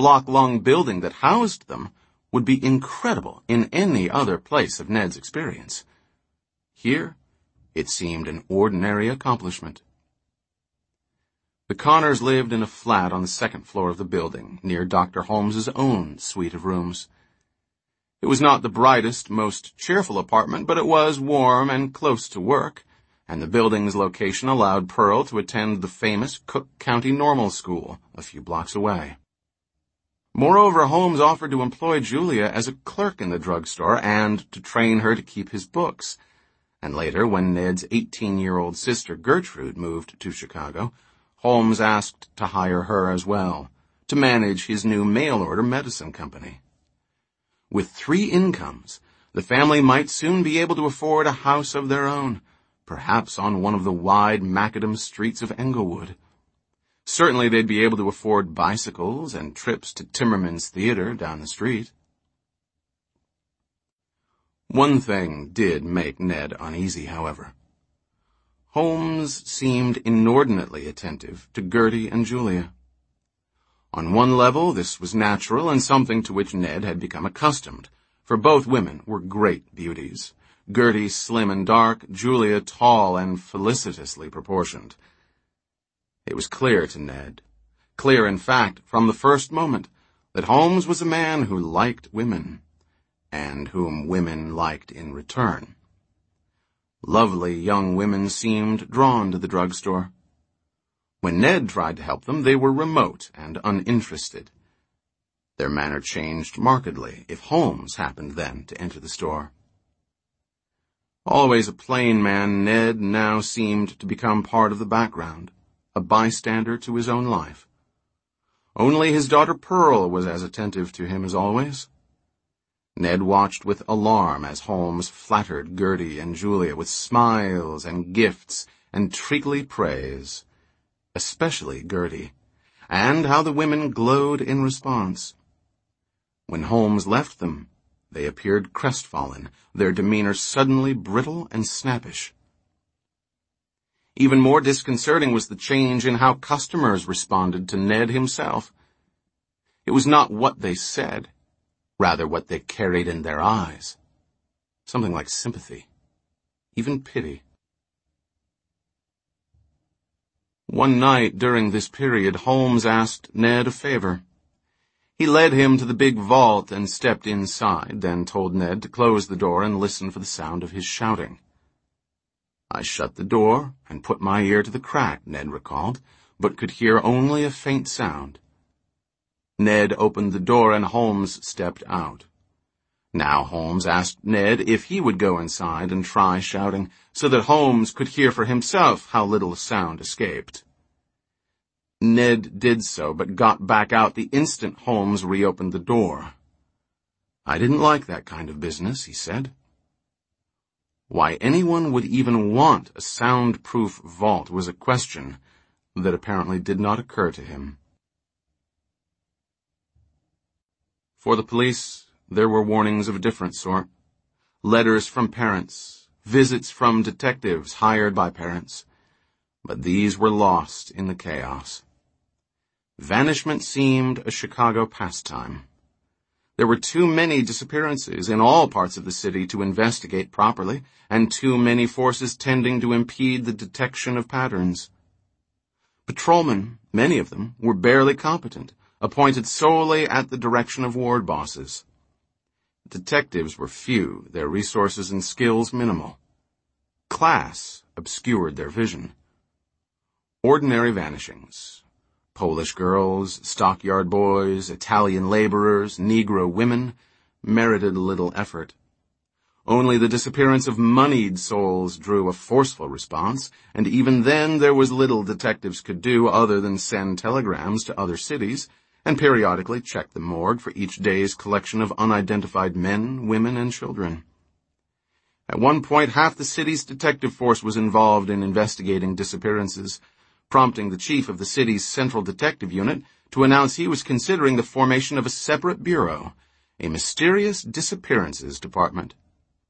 block-long building that housed them would be incredible in any other place of Ned's experience. Here, it seemed an ordinary accomplishment. The Connors lived in a flat on the second floor of the building, near Dr. Holmes's own suite of rooms. It was not the brightest, most cheerful apartment, but it was warm and close to work, and the building's location allowed Pearl to attend the famous Cook County Normal School a few blocks away. Moreover, Holmes offered to employ Julia as a clerk in the drugstore and to train her to keep his books. And later, when Ned's 18-year-old sister Gertrude moved to Chicago, Holmes asked to hire her as well, to manage his new mail-order medicine company. With 3 incomes, the family might soon be able to afford a house of their own, perhaps on one of the wide macadam streets of Englewood. Certainly they'd be able to afford bicycles and trips to Timmerman's Theater down the street. One thing did make Ned uneasy, however. Holmes seemed inordinately attentive to Gertie and Julia. On one level, this was natural and something to which Ned had become accustomed, for both women were great beauties. Gertie slim and dark, Julia tall and felicitously proportioned. It was clear to Ned, clear in fact from the first moment, that Holmes was a man who liked women, and whom women liked in return. Lovely young women seemed drawn to the drugstore. When Ned tried to help them, they were remote and uninterested. Their manner changed markedly if Holmes happened then to enter the store. Always a plain man, Ned now seemed to become part of the background, a bystander to his own life. Only his daughter Pearl was as attentive to him as always. Ned watched with alarm as Holmes flattered Gertie and Julia with smiles and gifts and treacly praise, especially Gertie, and how the women glowed in response. When Holmes left them, they appeared crestfallen, their demeanor suddenly brittle and snappish. Even more disconcerting was the change in how customers responded to Ned himself. It was not what they said, rather what they carried in their eyes. Something like sympathy, even pity. One night during this period, Holmes asked Ned a favor. He led him to the big vault and stepped inside, then told Ned to close the door and listen for the sound of his shouting. I shut the door and put my ear to the crack, Ned recalled, but could hear only a faint sound. Ned opened the door and Holmes stepped out. Now Holmes asked Ned if he would go inside and try shouting, so that Holmes could hear for himself how little sound escaped. Ned did so, but got back out the instant Holmes reopened the door. I didn't like that kind of business, he said. Why anyone would even want a soundproof vault was a question that apparently did not occur to him. For the police, there were warnings of a different sort. Letters from parents, visits from detectives hired by parents. But these were lost in the chaos. Vanishment seemed a Chicago pastime. There were too many disappearances in all parts of the city to investigate properly, and too many forces tending to impede the detection of patterns. Patrolmen, many of them, were barely competent, appointed solely at the direction of ward bosses. Detectives were few, their resources and skills minimal. Class obscured their vision. Ordinary vanishings. Polish girls, stockyard boys, Italian laborers, Negro women merited little effort. Only the disappearance of moneyed souls drew a forceful response, and even then there was little detectives could do other than send telegrams to other cities and periodically check the morgue for each day's collection of unidentified men, women, and children. At one point, half the city's detective force was involved in investigating disappearances, prompting the chief of the city's Central Detective Unit to announce he was considering the formation of a separate bureau, a mysterious disappearances department.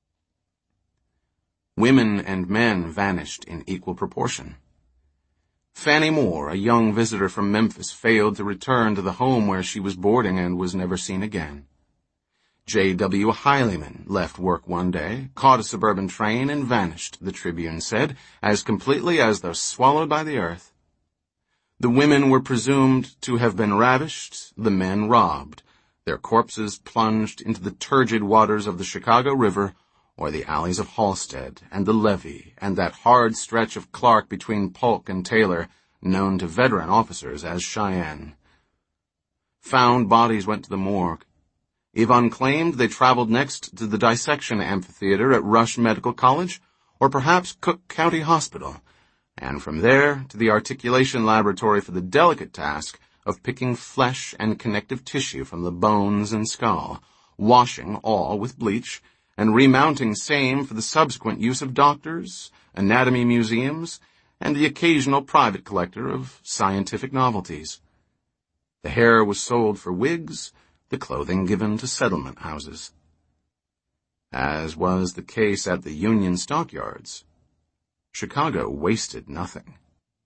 Women and men vanished in equal proportion. Fannie Moore, a young visitor from Memphis, failed to return to the home where she was boarding and was never seen again. J.W. Highlyman left work one day, caught a suburban train, and vanished, the Tribune said, as completely as though swallowed by the earth. The women were presumed to have been ravished, the men robbed, their corpses plunged into the turgid waters of the Chicago River or the alleys of Halsted and the Levee and that hard stretch of Clark between Polk and Taylor, known to veteran officers as Cheyenne. Found bodies went to the morgue. If unclaimed, they traveled next to the dissection amphitheater at Rush Medical College or perhaps Cook County Hospital, and from there to the articulation laboratory for the delicate task of picking flesh and connective tissue from the bones and skull, washing all with bleach, and remounting same for the subsequent use of doctors, anatomy museums, and the occasional private collector of scientific novelties. The hair was sold for wigs, the clothing given to settlement houses. As was the case at the Union stockyards, Chicago wasted nothing.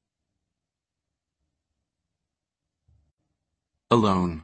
Alone.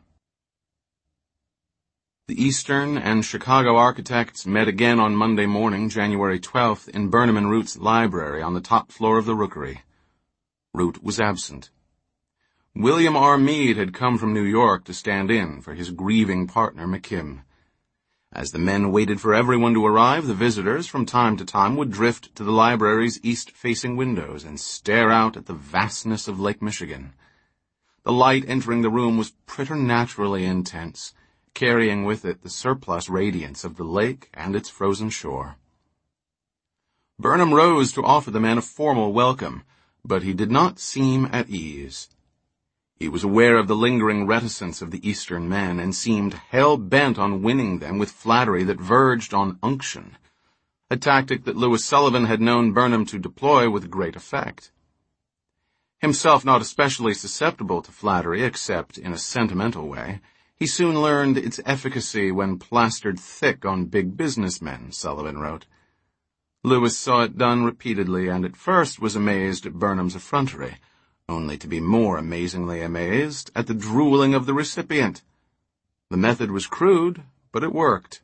The Eastern and Chicago architects met again on Monday morning, January 12th, in Burnham and Root's library on the top floor of the Rookery. Root was absent. William R. Meade had come from New York to stand in for his grieving partner, McKim. As the men waited for everyone to arrive, the visitors from time to time would drift to the library's east-facing windows and stare out at the vastness of Lake Michigan. The light entering the room was preternaturally intense, carrying with it the surplus radiance of the lake and its frozen shore. Burnham rose to offer the men a formal welcome, but he did not seem at ease. He was aware of the lingering reticence of the Eastern men and seemed hell-bent on winning them with flattery that verged on unction, a tactic that Louis Sullivan had known Burnham to deploy with great effect. Himself not especially susceptible to flattery except in a sentimental way, he soon learned its efficacy when plastered thick on big businessmen, Sullivan wrote. Louis saw it done repeatedly and at first was amazed at Burnham's effrontery, only to be more amazingly amazed at the drooling of the recipient. The method was crude, but it worked.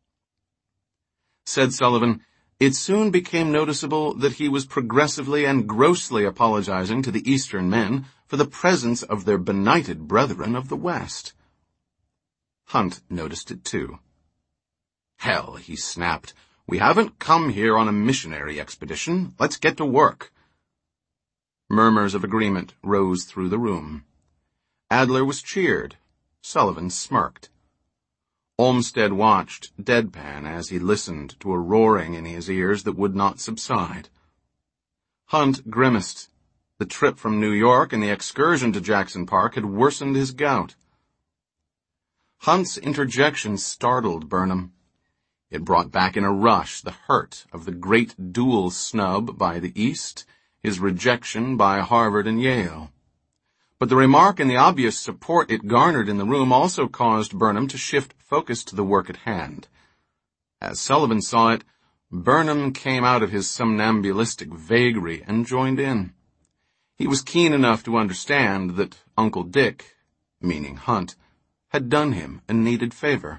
Said Sullivan, it soon became noticeable that he was progressively and grossly apologizing to the Eastern men for the presence of their benighted brethren of the West. Hunt noticed it too. Hell, he snapped, we haven't come here on a missionary expedition. Let's get to work. Murmurs of agreement rose through the room. Adler was cheered. Sullivan smirked. Olmsted watched, deadpan, as he listened to a roaring in his ears that would not subside. Hunt grimaced. The trip from New York and the excursion to Jackson Park had worsened his gout. Hunt's interjection startled Burnham. It brought back in a rush the hurt of the great dual snub by the East, his rejection by Harvard and Yale. But the remark and the obvious support it garnered in the room also caused Burnham to shift focus to the work at hand. As Sullivan saw it, Burnham came out of his somnambulistic vagary and joined in. He was keen enough to understand that Uncle Dick, meaning Hunt, had done him a needed favor.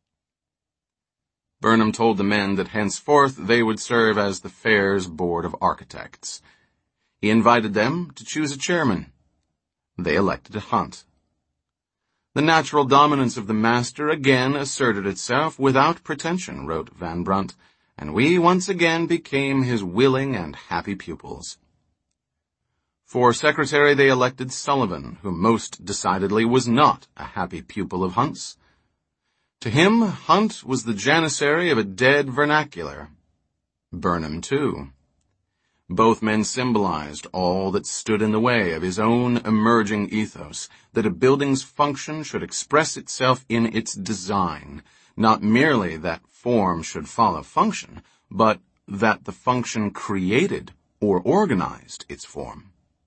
Burnham told the men that henceforth they would serve as the fair's board of architects. He invited them to choose a chairman. They elected Hunt. The natural dominance of the master again asserted itself without pretension, wrote Van Brunt, and we once again became his willing and happy pupils. For secretary they elected Sullivan, who most decidedly was not a happy pupil of Hunt's. To him, Hunt was the janissary of a dead vernacular. Burnham, too. Both men symbolized all that stood in the way of his own emerging ethos, that a building's function should express itself in its design, not merely that form should follow function, but that the function created or organized its form.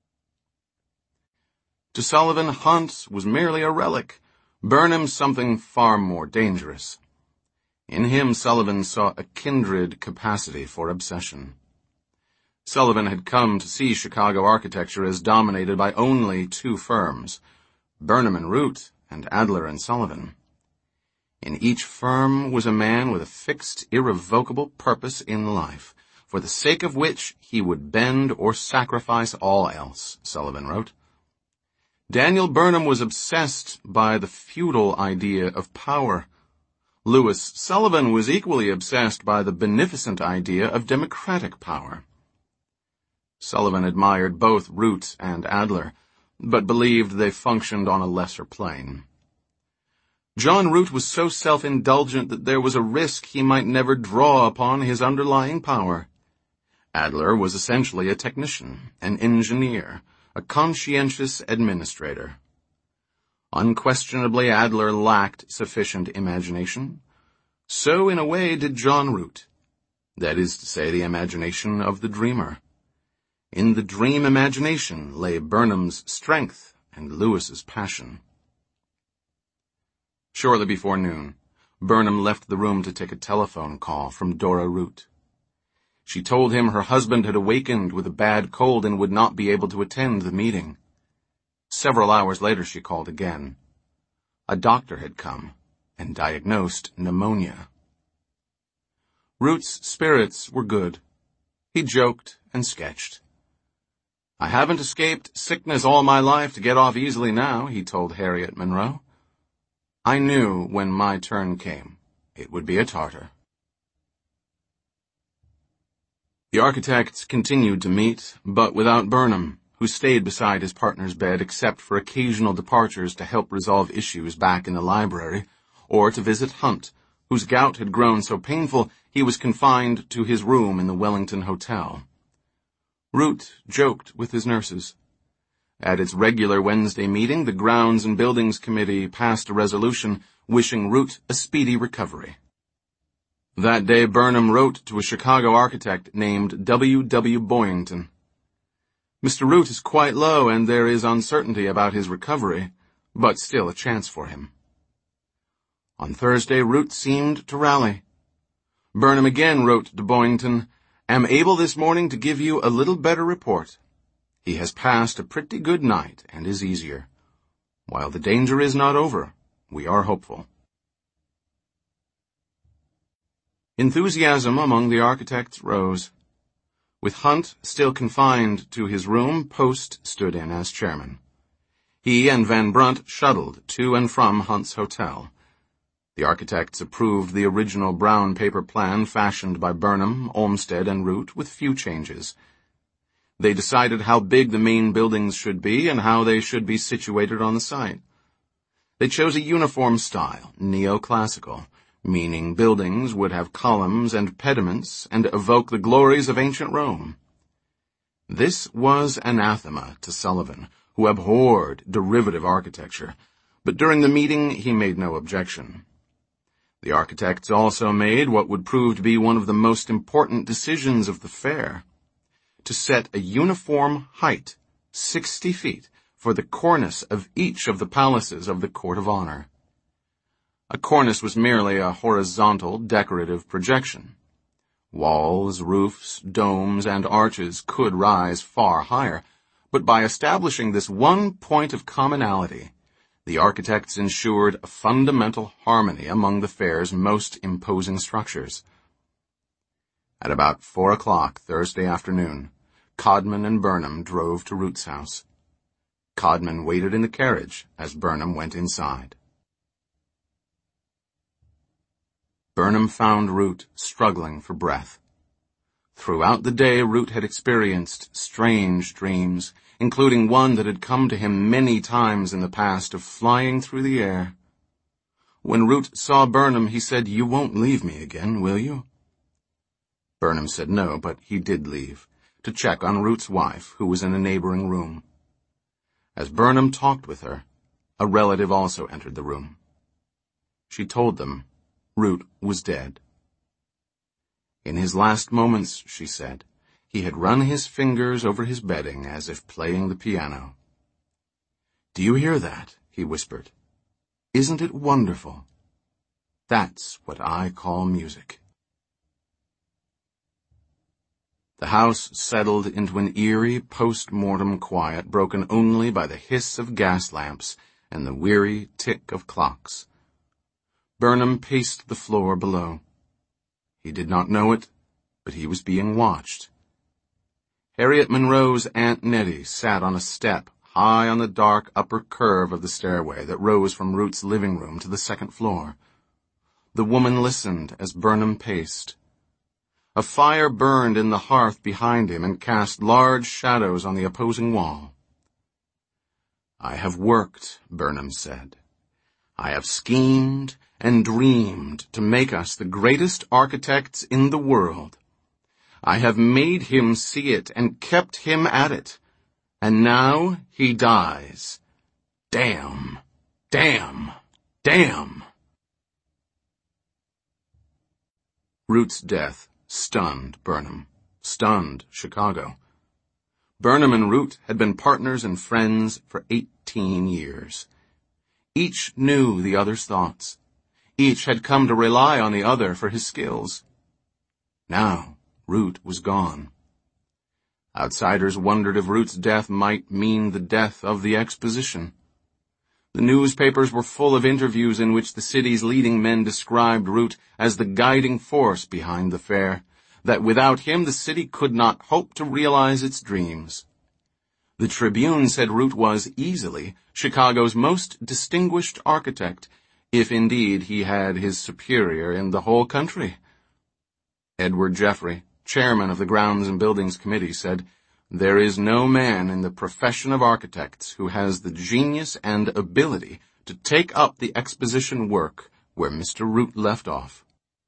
To Sullivan, Hunt was merely a relic, Burnham something far more dangerous. In him, Sullivan saw a kindred capacity for obsession. Sullivan had come to see Chicago architecture as dominated by only two firms, Burnham and Root and Adler and Sullivan. In each firm was a man with a fixed, irrevocable purpose in life, for the sake of which he would bend or sacrifice all else, Sullivan wrote. Daniel Burnham was obsessed by the feudal idea of power. Louis Sullivan was equally obsessed by the beneficent idea of democratic power. Sullivan admired both Root and Adler, but believed they functioned on a lesser plane. John Root was so self-indulgent that there was a risk he might never draw upon his underlying power. Adler was essentially a technician, an engineer, a conscientious administrator. Unquestionably, Adler lacked sufficient imagination. So, in a way, did John Root. That is to say, the imagination of the dreamer. In the dream imagination lay Burnham's strength and Lewis's passion. Shortly before noon, Burnham left the room to take a telephone call from Dora Root. She told him her husband had awakened with a bad cold and would not be able to attend the meeting. Several hours later she called again. A doctor had come and diagnosed pneumonia. Root's spirits were good. He joked and sketched. "I haven't escaped sickness all my life to get off easily now," he told Harriet Monroe. "I knew when my turn came, it would be a Tartar." The architects continued to meet, but without Burnham, who stayed beside his partner's bed except for occasional departures to help resolve issues back in the library, or to visit Hunt, whose gout had grown so painful he was confined to his room in the Wellington Hotel. Root joked with his nurses. At its regular Wednesday meeting, the Grounds and Buildings Committee passed a resolution wishing Root a speedy recovery. That day, Burnham wrote to a Chicago architect named W. W. Boyington. "Mr. Root is quite low, and there is uncertainty about his recovery, but still a chance for him." On Thursday, Root seemed to rally. Burnham again wrote to Boyington, "Am able this morning to give you a little better report. He has passed a pretty good night and is easier. While the danger is not over, we are hopeful." Enthusiasm among the architects rose. With Hunt still confined to his room, Post stood in as chairman. He and Van Brunt shuttled to and from Hunt's hotel. The architects approved the original brown paper plan fashioned by Burnham, Olmsted, and Root with few changes. They decided how big the main buildings should be and how they should be situated on the site. They chose a uniform style, neoclassical, meaning buildings would have columns and pediments and evoke the glories of ancient Rome. This was anathema to Sullivan, who abhorred derivative architecture, but during the meeting he made no objection. The architects also made what would prove to be one of the most important decisions of the fair: to set a uniform height, 60 feet, for the cornice of each of the palaces of the Court of Honor. A cornice was merely a horizontal decorative projection. Walls, roofs, domes, and arches could rise far higher, but by establishing this one point of commonality, the architects ensured a fundamental harmony among the fair's most imposing structures. At about 4 o'clock Thursday afternoon, Codman and Burnham drove to Root's house. Codman waited in the carriage as Burnham went inside. Burnham found Root struggling for breath. Throughout the day, Root had experienced strange dreams, including one that had come to him many times in the past of flying through the air. When Root saw Burnham, he said, "You won't leave me again, will you?" Burnham said no, but he did leave, to check on Root's wife, who was in a neighboring room. As Burnham talked with her, a relative also entered the room. She told them Root was dead. In his last moments, she said, he had run his fingers over his bedding as if playing the piano. "Do you hear that?" he whispered. "Isn't it wonderful? That's what I call music." The house settled into an eerie post-mortem quiet broken only by the hiss of gas lamps and the weary tick of clocks. Burnham paced the floor below. He did not know it, but he was being watched. Harriet Monroe's Aunt Nettie sat on a step high on the dark upper curve of the stairway that rose from Ruth's living room to the second floor. The woman listened as Burnham paced. A fire burned in the hearth behind him and cast large shadows on the opposing wall. "I have worked," Burnham said. "I have schemed and dreamed to make us the greatest architects in the world. I have made him see it and kept him at it. And now he dies. Damn, damn, damn." Ruth's death stunned Burnham, stunned Chicago. Burnham and Ruth had been partners and friends for 18 years. Each knew the other's thoughts. Each had come to rely on the other for his skills. Now, Ruth was gone. Outsiders wondered if Ruth's death might mean the death of the exposition. The newspapers were full of interviews in which the city's leading men described Ruth as the guiding force behind the fair, that without him the city could not hope to realize its dreams. The Tribune said Ruth was easily Chicago's most distinguished architect, if indeed he had his superior in the whole country. Edward Jeffrey, chairman of the Grounds and Buildings Committee, said, "There is no man in the profession of architects who has the genius and ability to take up the exposition work where Mr. Root left off."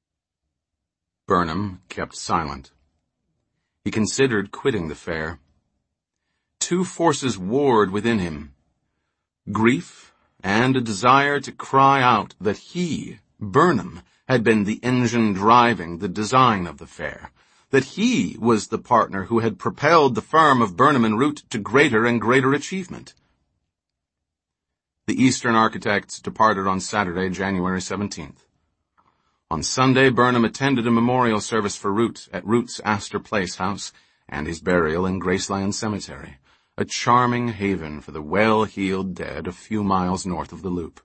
Burnham kept silent. He considered quitting the fair. Two forces warred within him: grief and a desire to cry out that he, Burnham, had been the engine driving the design of the fair, that he was the partner who had propelled the firm of Burnham and Root to greater and greater achievement. The Eastern architects departed on Saturday, January 17th. On Sunday, Burnham attended a memorial service for Root at Root's Astor Place house and his burial in Graceland Cemetery, a charming haven for the well-heeled dead a few miles north of the Loop.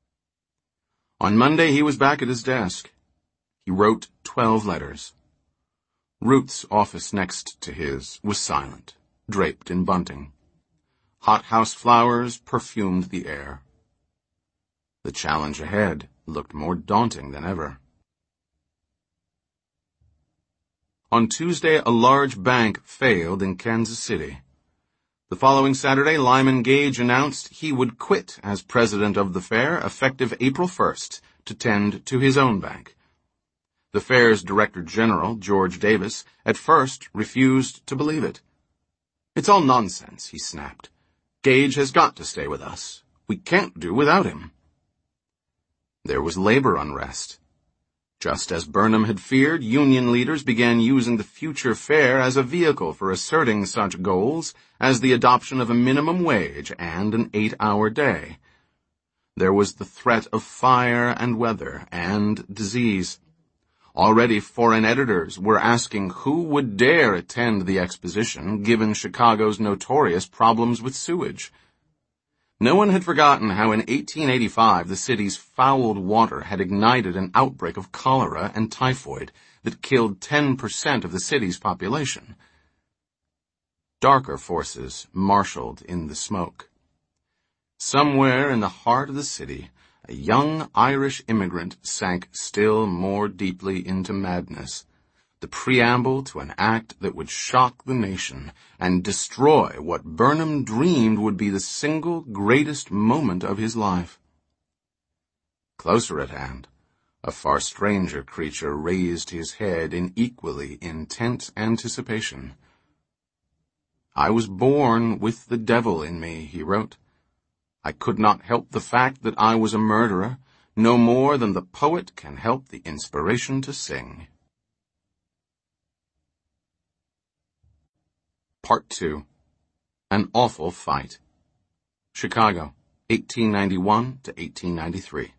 On Monday, he was back at his desk. He wrote 12 letters. Root's office next to his was silent, draped in bunting. Hothouse flowers perfumed the air. The challenge ahead looked more daunting than ever. On Tuesday, a large bank failed in Kansas City. The following Saturday, Lyman Gage announced he would quit as president of the fair effective April 1st to tend to his own bank. The fair's Director General, George Davis, at first refused to believe it. "It's all nonsense," he snapped. "Gage has got to stay with us. We can't do without him." There was labor unrest. Just as Burnham had feared, union leaders began using the future fair as a vehicle for asserting such goals as the adoption of a minimum wage and an 8-hour day. There was the threat of fire and weather and disease. Already foreign editors were asking who would dare attend the exposition given Chicago's notorious problems with sewage. No one had forgotten how in 1885 the city's fouled water had ignited an outbreak of cholera and typhoid that killed 10% of the city's population. Darker forces marshaled in the smoke. Somewhere in the heart of the city, a young Irish immigrant sank still more deeply into madness, the preamble to an act that would shock the nation and destroy what Burnham dreamed would be the single greatest moment of his life. Closer at hand, a far stranger creature raised his head in equally intent anticipation. "I was born with the devil in me," he wrote. "I could not help the fact that I was a murderer, no more than the poet can help the inspiration to sing." Part 2. An Awful Fight. Chicago, 1891 to 1893.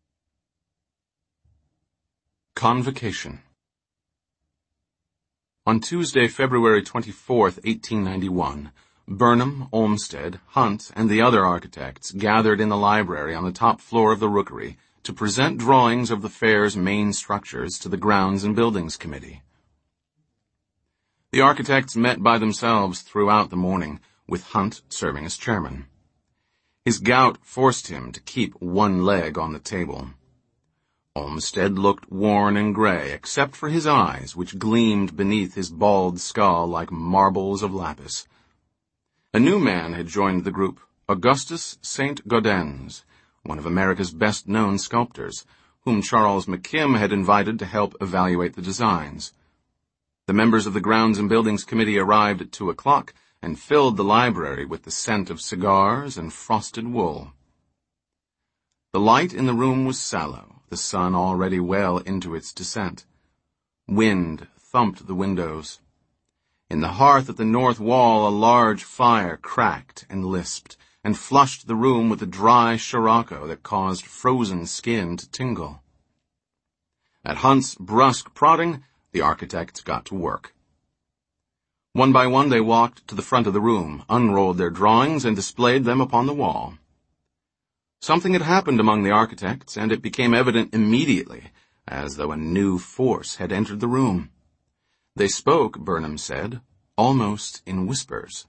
Convocation. On Tuesday, February 24th, 1891, Burnham, Olmsted, Hunt, and the other architects gathered in the library on the top floor of the Rookery to present drawings of the fair's main structures to the Grounds and Buildings Committee. The architects met by themselves throughout the morning, with Hunt serving as chairman. His gout forced him to keep one leg on the table. Olmsted looked worn and gray, except for his eyes, which gleamed beneath his bald skull like marbles of lapis. A new man had joined the group, Augustus St. Gaudens, one of America's best-known sculptors, whom Charles McKim had invited to help evaluate the designs. The members of the Grounds and Buildings Committee arrived at 2:00 and filled the library with the scent of cigars and frosted wool. The light in the room was sallow, the sun already well into its descent. Wind thumped the windows. In the hearth at the north wall, a large fire cracked and lisped, and flushed the room with a dry scirocco that caused frozen skin to tingle. At Hunt's brusque prodding, the architects got to work. One by one they walked to the front of the room, unrolled their drawings, and displayed them upon the wall. Something had happened among the architects, and it became evident immediately, as though a new force had entered the room. They spoke, Burnham said, almost in whispers.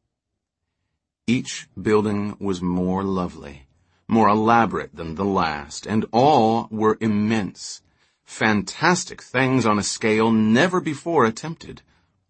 Each building was more lovely, more elaborate than the last, and all were immense, fantastic things on a scale never before attempted.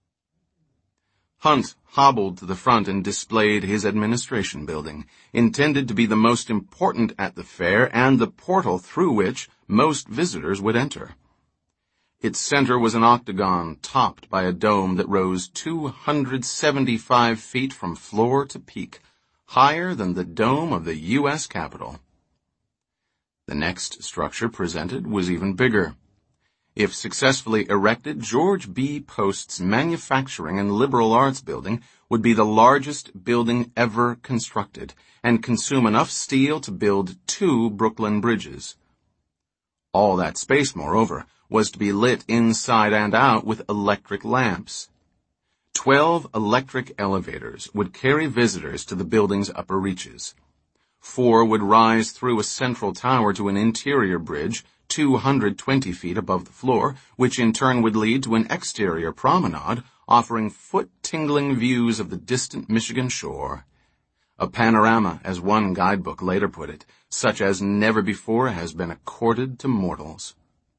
Hunt hobbled to the front and displayed his administration building, intended to be the most important at the fair and the portal through which most visitors would enter. Its center was an octagon topped by a dome that rose 275 feet from floor to peak, higher than the dome of the U.S. Capitol. The next structure presented was even bigger. If successfully erected, George B. Post's Manufacturing and Liberal Arts Building would be the largest building ever constructed and consume enough steel to build 2 Brooklyn bridges. All that space, moreover, was to be lit inside and out with electric lamps. 12 electric elevators would carry visitors to the building's upper reaches. 4 would rise through a central tower to an interior bridge 220 feet above the floor, which in turn would lead to an exterior promenade offering foot-tingling views of the distant Michigan shore. A panorama, as one guidebook later put it, such as never before has been accorded to mortals.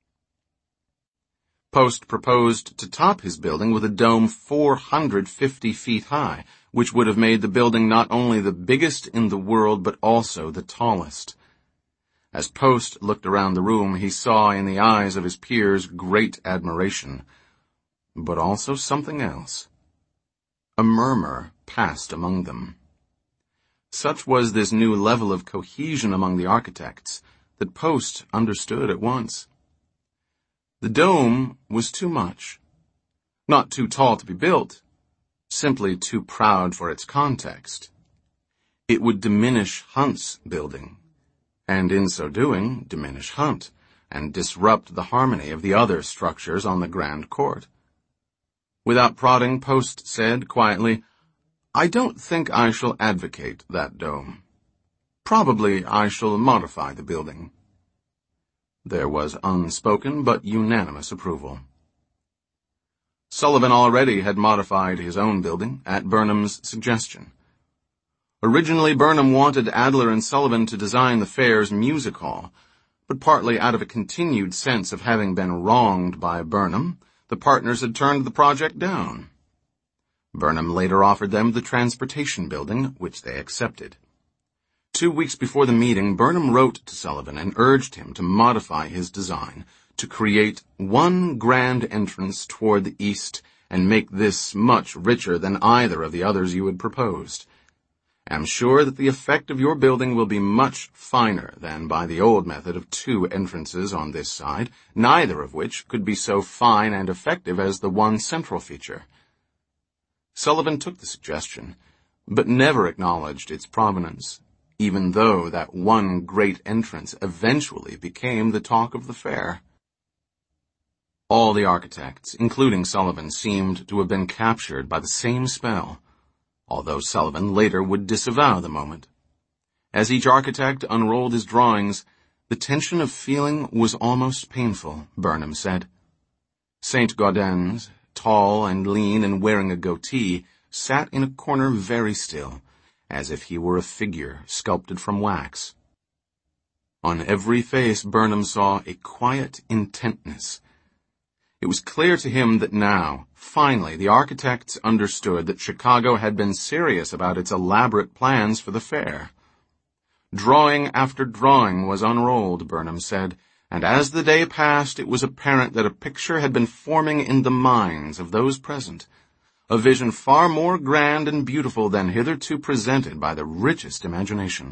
Post proposed to top his building with a dome 450 feet high, which would have made the building not only the biggest in the world but also the tallest. As Post looked around the room, he saw in the eyes of his peers great admiration, but also something else. A murmur passed among them. Such was this new level of cohesion among the architects that Post understood at once. The dome was too much. Not too tall to be built, simply too proud for its context. It would diminish Hunt's building, and in so doing, diminish Hunt, and disrupt the harmony of the other structures on the Grand Court. Without prodding, Post said quietly, "I don't think I shall advocate that dome. Probably I shall modify the building." There was unspoken but unanimous approval. Sullivan already had modified his own building at Burnham's suggestion. Originally, Burnham wanted Adler and Sullivan to design the fair's music hall, but partly out of a continued sense of having been wronged by Burnham, the partners had turned the project down. Burnham later offered them the transportation building, which they accepted. 2 weeks before the meeting, Burnham wrote to Sullivan and urged him to modify his design, to create one grand entrance toward the east and make this much richer than either of the others you had proposed. Am sure that the effect of your building will be much finer than by the old method of 2 entrances on this side, neither of which could be so fine and effective as the one central feature. Sullivan took the suggestion, but never acknowledged its provenance, even though that one great entrance eventually became the talk of the fair. All the architects, including Sullivan, seemed to have been captured by the same spell, although Sullivan later would disavow the moment. As each architect unrolled his drawings, the tension of feeling was almost painful, Burnham said. St. Gaudens, tall and lean and wearing a goatee, sat in a corner very still, as if he were a figure sculpted from wax. On every face Burnham saw a quiet intentness. It was clear to him that now, finally, the architects understood that Chicago had been serious about its elaborate plans for the fair. Drawing after drawing was unrolled, Burnham said, and as the day passed it was apparent that a picture had been forming in the minds of those present, a vision far more grand and beautiful than hitherto presented by the richest imagination.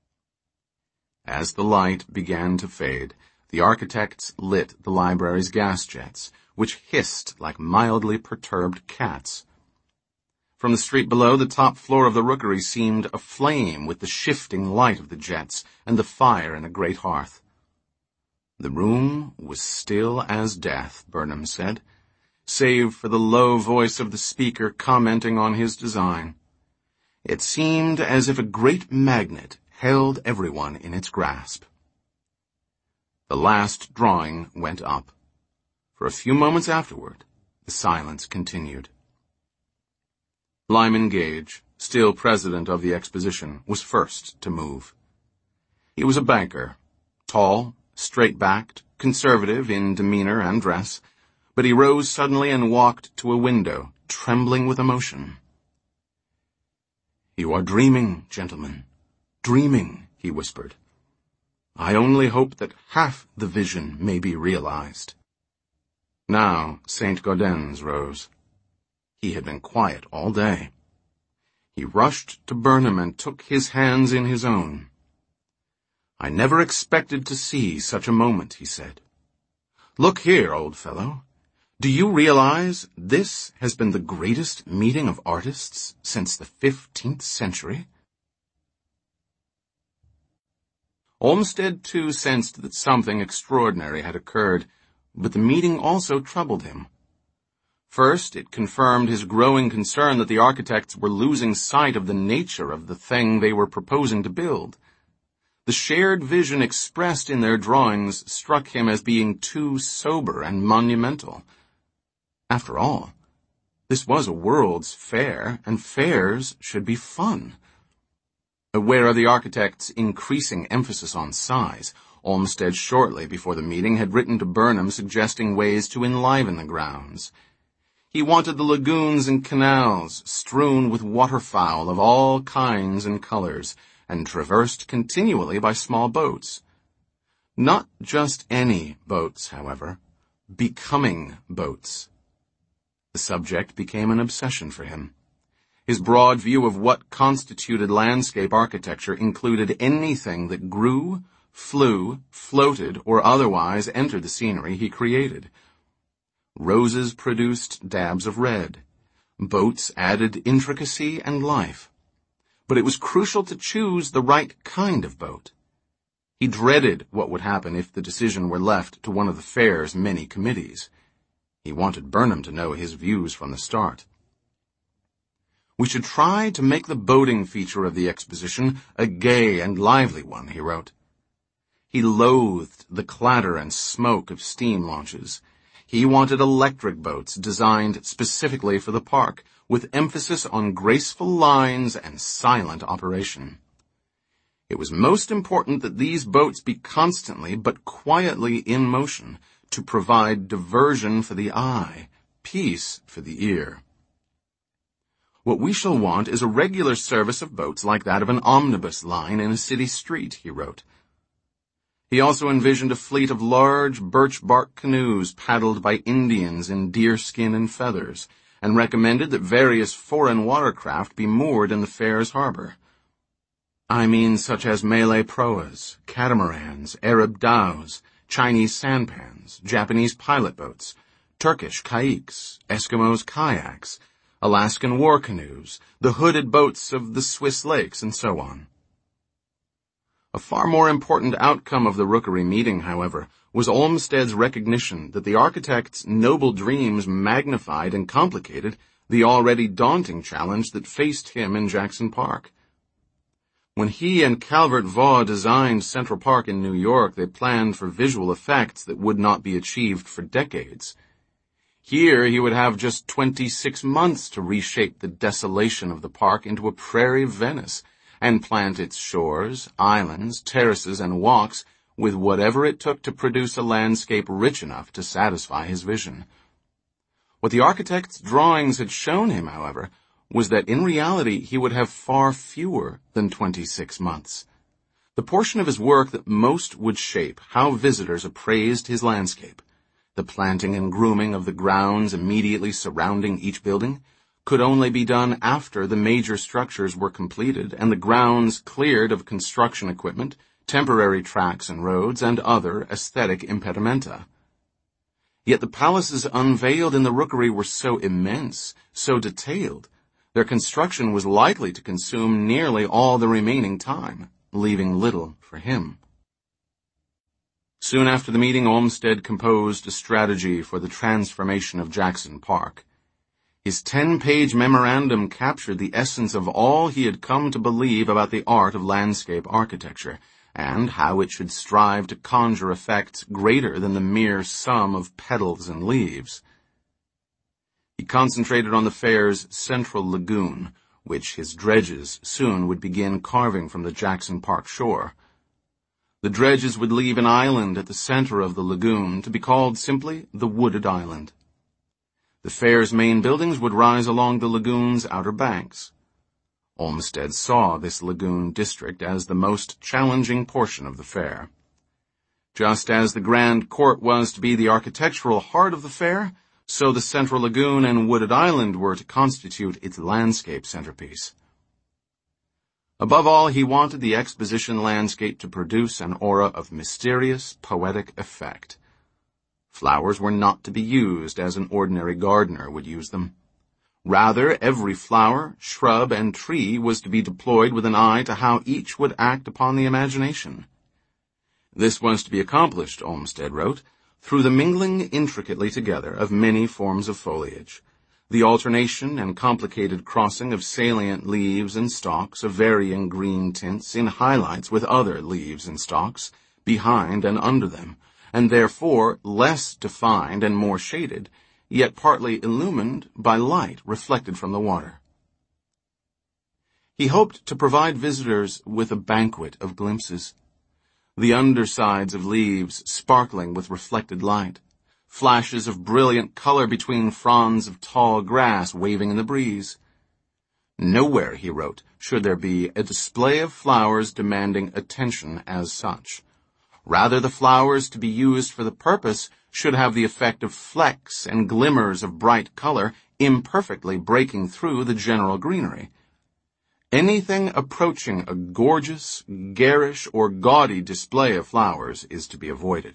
As the light began to fade, the architects lit the library's gas jets, which hissed like mildly perturbed cats. From the street below, the top floor of the rookery seemed aflame with the shifting light of the jets and the fire in a great hearth. The room was still as death, Burnham said, save for the low voice of the speaker commenting on his design. It seemed as if a great magnet held everyone in its grasp. The last drawing went up. For a few moments afterward, the silence continued. Lyman Gage, still president of the exposition, was first to move. He was a banker, tall, straight-backed, conservative in demeanor and dress, but he rose suddenly and walked to a window, trembling with emotion. "You are dreaming, gentlemen, dreaming," he whispered. "I only hope that half the vision may be realized." Now St. Gaudens rose. He had been quiet all day. He rushed to Burnham and took his hands in his own. "I never expected to see such a moment," he said. "Look here, old fellow. Do you realize this has been the greatest meeting of artists since the 15th century? Olmsted, too, sensed that something extraordinary had occurred, but the meeting also troubled him. First, it confirmed his growing concern that the architects were losing sight of the nature of the thing they were proposing to build. The shared vision expressed in their drawings struck him as being too sober and monumental. After all, this was a world's fair, and fairs should be fun. Aware of the architect's increasing emphasis on size, Olmsted shortly before the meeting had written to Burnham suggesting ways to enliven the grounds. He wanted the lagoons and canals strewn with waterfowl of all kinds and colors, and traversed continually by small boats. Not just any boats, however, becoming boats. The subject became an obsession for him. His broad view of what constituted landscape architecture included anything that grew, flew, floated, or otherwise entered the scenery he created. Roses produced dabs of red. Boats added intricacy and life. But it was crucial to choose the right kind of boat. He dreaded what would happen if the decision were left to one of the fair's many committees. He wanted Burnham to know his views from the start. "We should try to make the boating feature of the exposition a gay and lively one," he wrote. He loathed the clatter and smoke of steam launches. He wanted electric boats designed specifically for the park, with emphasis on graceful lines and silent operation. It was most important that these boats be constantly but quietly in motion, to provide diversion for the eye, peace for the ear. "What we shall want is a regular service of boats like that of an omnibus line in a city street," he wrote. He also envisioned a fleet of large birch-bark canoes paddled by Indians in deerskin and feathers, and recommended that various foreign watercraft be moored in the fair's harbor. "I mean such as Malay proas, catamarans, Arab dhows, Chinese sampans, Japanese pilot boats, Turkish kayaks, Eskimos' kayaks, Alaskan war canoes, the hooded boats of the Swiss lakes, and so on." A far more important outcome of the Rookery meeting, however, was Olmsted's recognition that the architect's noble dreams magnified and complicated the already daunting challenge that faced him in Jackson Park. When he and Calvert Vaux designed Central Park in New York, they planned for visual effects that would not be achieved for decades. Here he would have just 26 months to reshape the desolation of the park into a prairie Venice and plant its shores, islands, terraces, and walks with whatever it took to produce a landscape rich enough to satisfy his vision. What the architect's drawings had shown him, however, was that in reality he would have far fewer than 26 months. The portion of his work that most would shape how visitors appraised his landscape, the planting and grooming of the grounds immediately surrounding each building, could only be done after the major structures were completed and the grounds cleared of construction equipment, temporary tracks and roads, and other aesthetic impedimenta. Yet the palaces unveiled in the Rookery were so immense, so detailed, their construction was likely to consume nearly all the remaining time, leaving little for him. Soon after the meeting, Olmsted composed a strategy for the transformation of Jackson Park. His 10-page memorandum captured the essence of all he had come to believe about the art of landscape architecture, and how it should strive to conjure effects greater than the mere sum of petals and leaves. He concentrated on the fair's central lagoon, which his dredges soon would begin carving from the Jackson Park shore. The dredges would leave an island at the center of the lagoon to be called simply the Wooded Island. The fair's main buildings would rise along the lagoon's outer banks. Olmsted saw this lagoon district as the most challenging portion of the fair. Just as the Grand Court was to be the architectural heart of the fair, so the central lagoon and Wooded Island were to constitute its landscape centerpiece. Above all, he wanted the exposition landscape to produce an aura of mysterious, poetic effect. Flowers were not to be used as an ordinary gardener would use them. Rather, every flower, shrub, and tree was to be deployed with an eye to how each would act upon the imagination. This was to be accomplished, Olmsted wrote, through the mingling intricately together of many forms of foliage, the alternation and complicated crossing of salient leaves and stalks of varying green tints in highlights with other leaves and stalks, behind and under them, and therefore less defined and more shaded, yet partly illumined by light reflected from the water. He hoped to provide visitors with a banquet of glimpses. The undersides of leaves sparkling with reflected light, flashes of brilliant color between fronds of tall grass waving in the breeze. Nowhere, he wrote, should there be a display of flowers demanding attention as such. Rather, the flowers to be used for the purpose should have the effect of flecks and glimmers of bright color imperfectly breaking through the general greenery. Anything approaching a gorgeous, garish, or gaudy display of flowers is to be avoided.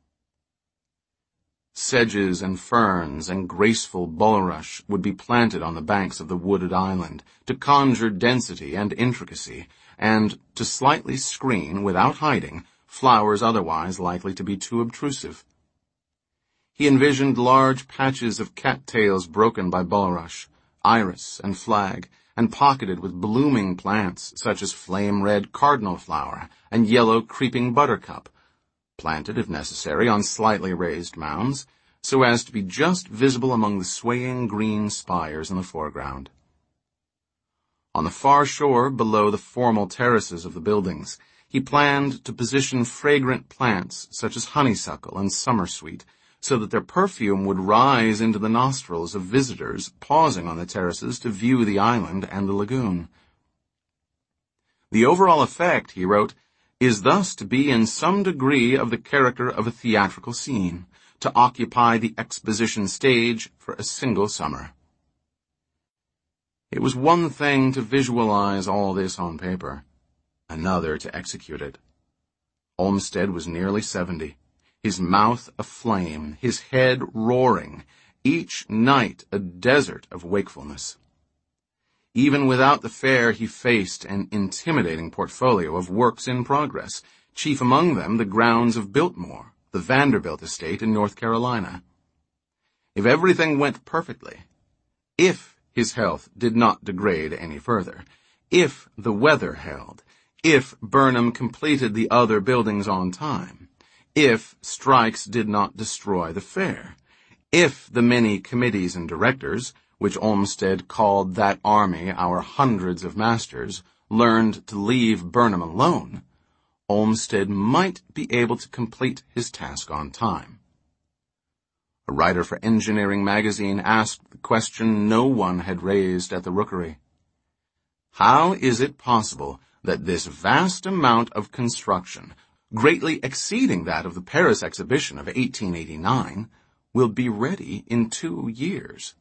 Sedges and ferns and graceful bulrush would be planted on the banks of the Wooded Island to conjure density and intricacy, and to slightly screen, without hiding, flowers otherwise likely to be too obtrusive. He envisioned large patches of cattails broken by bulrush, iris, and flag, and pocketed with blooming plants such as flame-red cardinal flower and yellow creeping buttercup, planted, if necessary, on slightly raised mounds, so as to be just visible among the swaying green spires in the foreground. On the far shore, below the formal terraces of the buildings, he planned to position fragrant plants such as honeysuckle and summersweet, so that their perfume would rise into the nostrils of visitors pausing on the terraces to view the island and the lagoon. The overall effect, he wrote, is thus to be in some degree of the character of a theatrical scene, to occupy the exposition stage for a single summer. It was one thing to visualize all this on paper, another to execute it. Olmsted was nearly 70. His mouth aflame, his head roaring, each night a desert of wakefulness. Even without the fair, he faced an intimidating portfolio of works in progress, chief among them the grounds of Biltmore, the Vanderbilt estate in North Carolina. If everything went perfectly, if his health did not degrade any further, if the weather held, if Burnham completed the other buildings on time, if strikes did not destroy the fair, if the many committees and directors, which Olmsted called that army our hundreds of masters, learned to leave Burnham alone, Olmsted might be able to complete his task on time. A writer for Engineering magazine asked the question no one had raised at the Rookery. How is it possible that this vast amount of construction, greatly exceeding that of the Paris exhibition of 1889, will be ready in 2 years?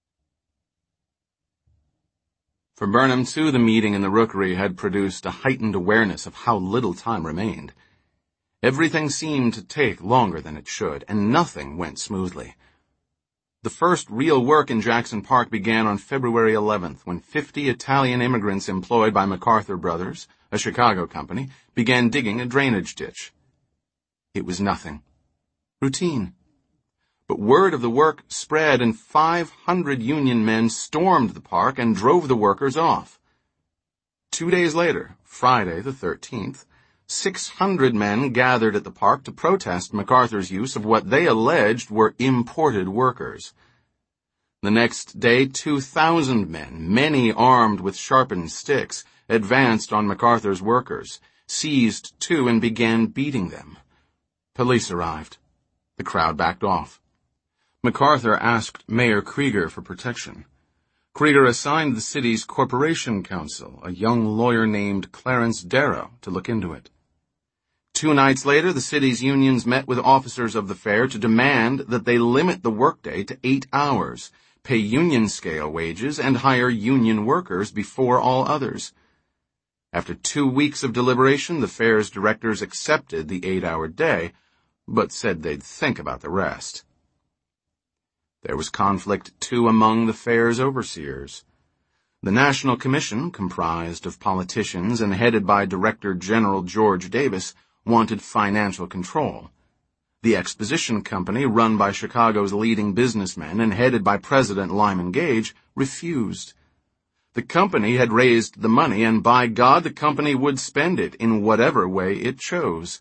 For Burnham, too, the meeting in the Rookery had produced a heightened awareness of how little time remained. Everything seemed to take longer than it should, and nothing went smoothly. The first real work in Jackson Park began on February 11th, when 50 Italian immigrants employed by MacArthur Brothers, a Chicago company, began digging a drainage ditch. It was nothing. Routine. But word of the work spread, and 500 Union men stormed the park and drove the workers off. 2 days later, Friday the 13th, 600 men gathered at the park to protest MacArthur's use of what they alleged were imported workers. The next day, 2,000 men, many armed with sharpened sticks, advanced on MacArthur's workers, seized two and began beating them. Police arrived. The crowd backed off. MacArthur asked Mayor Krieger for protection. Krieger assigned the city's Corporation Counsel, a young lawyer named Clarence Darrow, to look into it. 2 nights later, the city's unions met with officers of the fair to demand that they limit the workday to 8 hours, pay union-scale wages, and hire union workers before all others. After 2 weeks of deliberation, the fair's directors accepted the 8-hour day, but said they'd think about the rest. There was conflict, too, among the fair's overseers. The National Commission, comprised of politicians and headed by Director General George Davis, wanted financial control. The Exposition Company, run by Chicago's leading businessmen and headed by President Lyman Gage, refused. The company had raised the money, and by God, the company would spend it in whatever way it chose.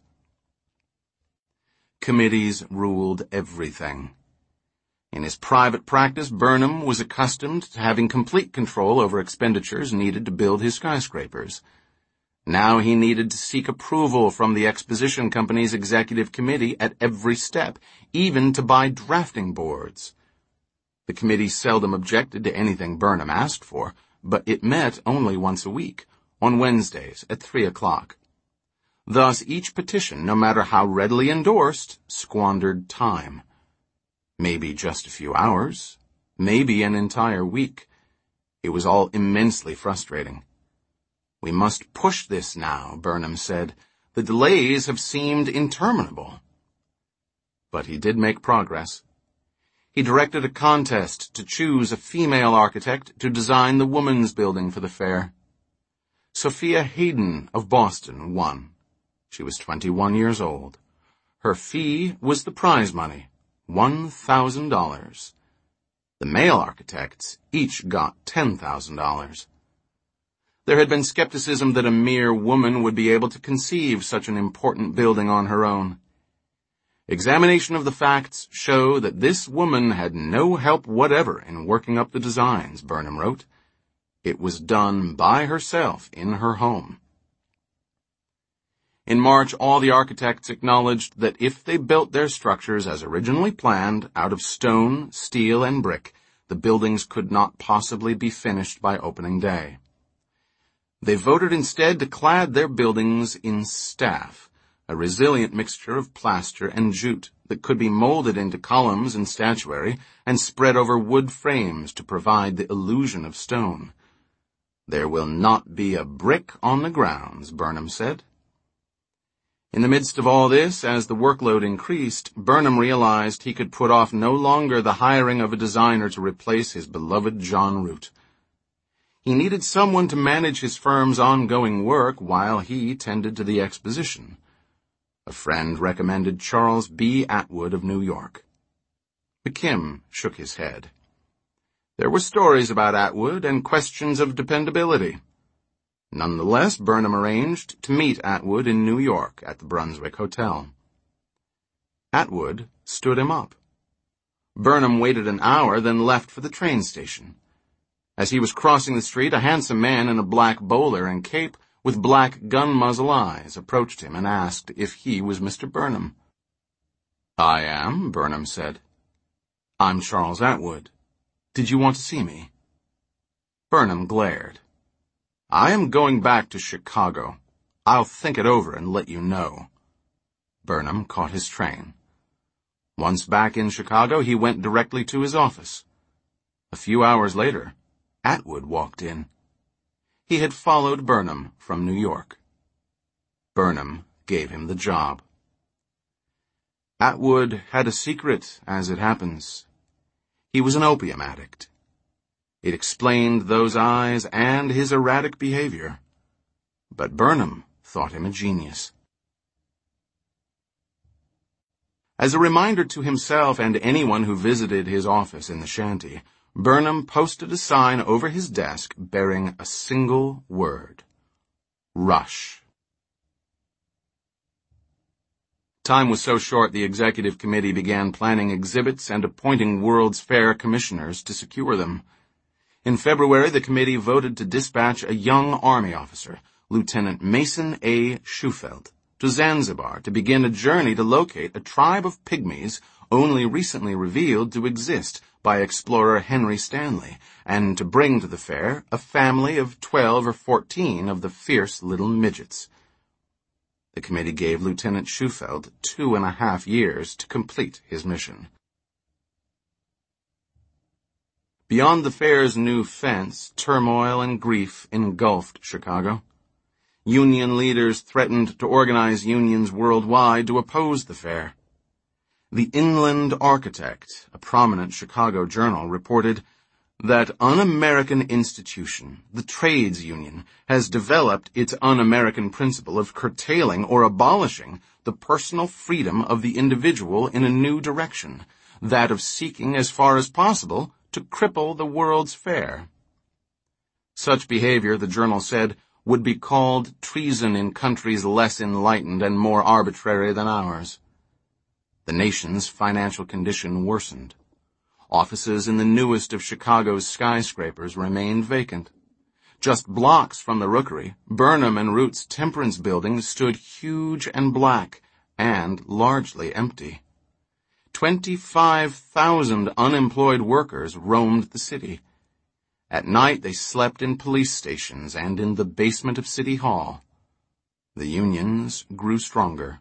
Committees ruled everything. In his private practice, Burnham was accustomed to having complete control over expenditures needed to build his skyscrapers. Now he needed to seek approval from the Exposition Company's executive committee at every step, even to buy drafting boards. The committee seldom objected to anything Burnham asked for, but it met only once a week, on Wednesdays at 3 o'clock. Thus each petition, no matter how readily endorsed, squandered time. Maybe just a few hours, maybe an entire week. It was all immensely frustrating. "We must push this now," Burnham said. "The delays have seemed interminable." But he did make progress. He directed a contest to choose a female architect to design the woman's building for the fair. Sophia Hayden of Boston won. She was 21 years old. Her fee was the prize money, $1,000. The male architects each got $10,000. There had been skepticism that a mere woman would be able to conceive such an important building on her own. Examination of the facts show that this woman had no help whatever in working up the designs, Burnham wrote. It was done by herself in her home. In March, all the architects acknowledged that if they built their structures as originally planned, out of stone, steel, and brick, the buildings could not possibly be finished by opening day. They voted instead to clad their buildings in staff, a resilient mixture of plaster and jute that could be molded into columns and statuary and spread over wood frames to provide the illusion of stone. "There will not be a brick on the grounds," Burnham said. In the midst of all this, as the workload increased, Burnham realized he could put off no longer the hiring of a designer to replace his beloved John Root. He needed someone to manage his firm's ongoing work while he tended to the exposition. A friend recommended Charles B. Atwood of New York. McKim shook his head. There were stories about Atwood and questions of dependability. Nonetheless, Burnham arranged to meet Atwood in New York at the Brunswick Hotel. Atwood stood him up. Burnham waited an hour, then left for the train station. As he was crossing the street, a handsome man in a black bowler and cape with black gun-muzzle eyes approached him and asked if he was Mr. Burnham. "I am," Burnham said. "I'm Charles Atwood. Did you want to see me?" Burnham glared. "I am going back to Chicago. I'll think it over and let you know." Burnham caught his train. Once back in Chicago, he went directly to his office. A few hours later, Atwood walked in. He had followed Burnham from New York. Burnham gave him the job. Atwood had a secret, as it happens. He was an opium addict. It explained those eyes and his erratic behavior. But Burnham thought him a genius. As a reminder to himself and anyone who visited his office in the shanty, Burnham posted a sign over his desk bearing a single word: Rush. Time was so short the executive committee began planning exhibits and appointing World's Fair commissioners to secure them. In February, the committee voted to dispatch a young Army officer, Lieutenant Mason A. Schufeld, to Zanzibar to begin a journey to locate a tribe of pygmies only recently revealed to exist by explorer Henry Stanley, and to bring to the fair a family of 12 or 14 of the fierce little midgets. The committee gave Lieutenant Schufeld 2.5 years to complete his mission. Beyond the fair's new fence, turmoil and grief engulfed Chicago. Union leaders threatened to organize unions worldwide to oppose the fair. The Inland Architect, a prominent Chicago journal, reported that un-American institution, the trades union, has developed its un-American principle of curtailing or abolishing the personal freedom of the individual in a new direction, that of seeking as far as possible to cripple the World's Fair. Such behavior, the journal said, would be called treason in countries less enlightened and more arbitrary than ours. The nation's financial condition worsened. Offices in the newest of Chicago's skyscrapers remained vacant. Just blocks from the Rookery, Burnham and Root's Temperance Building stood huge and black, and largely empty. 25,000 unemployed workers roamed the city. At night they slept in police stations and in the basement of City Hall. The unions grew stronger.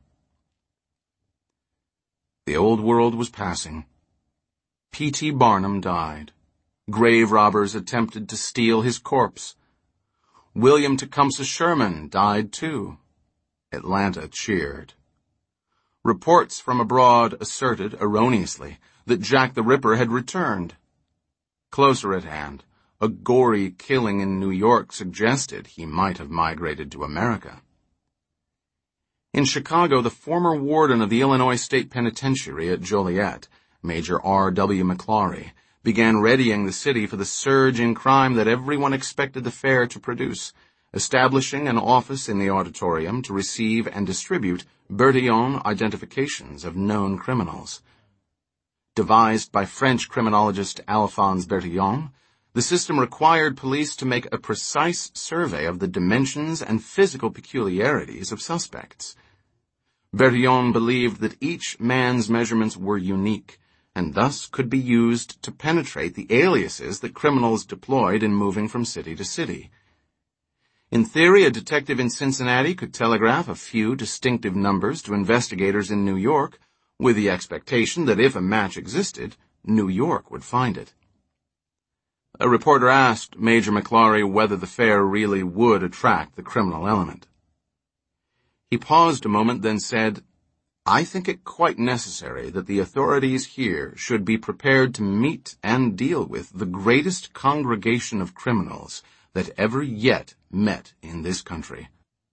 The old world was passing. P.T. Barnum died. Grave robbers attempted to steal his corpse. William Tecumseh Sherman died too. Atlanta cheered. Reports from abroad asserted, erroneously, that Jack the Ripper had returned. Closer at hand, a gory killing in New York suggested he might have migrated to America. In Chicago, the former warden of the Illinois State Penitentiary at Joliet, Major R.W. McClaury, began readying the city for the surge in crime that everyone expected the fair to produce, establishing an office in the auditorium to receive and distribute Bertillon identifications of known criminals. Devised by French criminologist Alphonse Bertillon, the system required police to make a precise survey of the dimensions and physical peculiarities of suspects. Bertillon believed that each man's measurements were unique, and thus could be used to penetrate the aliases that criminals deployed in moving from city to city. In theory, a detective in Cincinnati could telegraph a few distinctive numbers to investigators in New York, with the expectation that if a match existed, New York would find it. A reporter asked Major McClaury whether the fair really would attract the criminal element. He paused a moment, then said, "I think it quite necessary that the authorities here should be prepared to meet and deal with the greatest congregation of criminals that ever yet met in this country.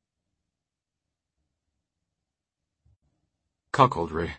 Cuckoldry.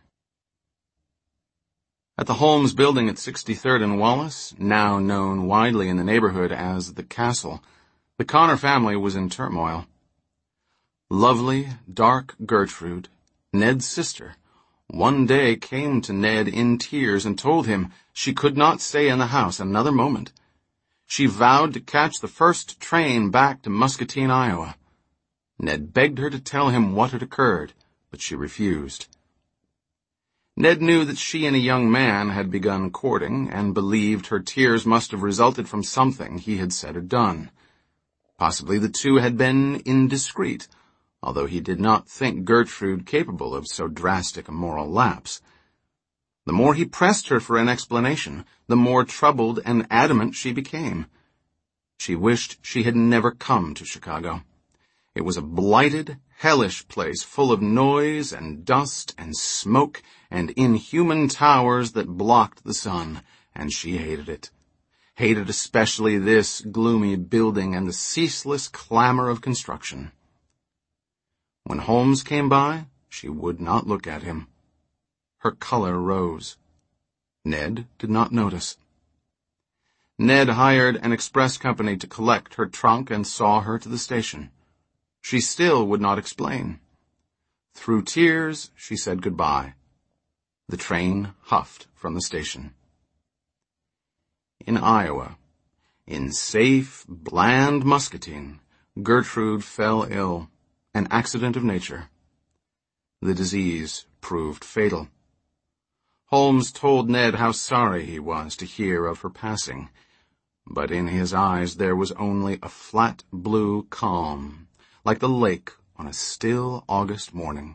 At the Holmes building at 63rd and Wallace, now known widely in the neighborhood as the Castle, the Connor family was in turmoil. Lovely, dark Gertrude, Ned's sister, one day came to Ned in tears and told him she could not stay in the house another moment. She vowed to catch the first train back to Muscatine, Iowa. Ned begged her to tell him what had occurred, but she refused. Ned knew that she and a young man had begun courting and believed her tears must have resulted from something he had said or done. Possibly the two had been indiscreet, although he did not think Gertrude capable of so drastic a moral lapse. The more he pressed her for an explanation, the more troubled and adamant she became. She wished she had never come to Chicago. It was a blighted, hellish place full of noise and dust and smoke and inhuman towers that blocked the sun, and she hated it. Hated especially this gloomy building and the ceaseless clamor of construction. When Holmes came by, she would not look at him. Her color rose. Ned did not notice. Ned hired an express company to collect her trunk and saw her to the station. She still would not explain. Through tears, she said goodbye. The train huffed from the station. In Iowa, in safe, bland Muscatine, Gertrude fell ill, an accident of nature. The disease proved fatal. Holmes told Ned how sorry he was to hear of her passing, but in his eyes there was only a flat blue calm, like the lake on a still August morning.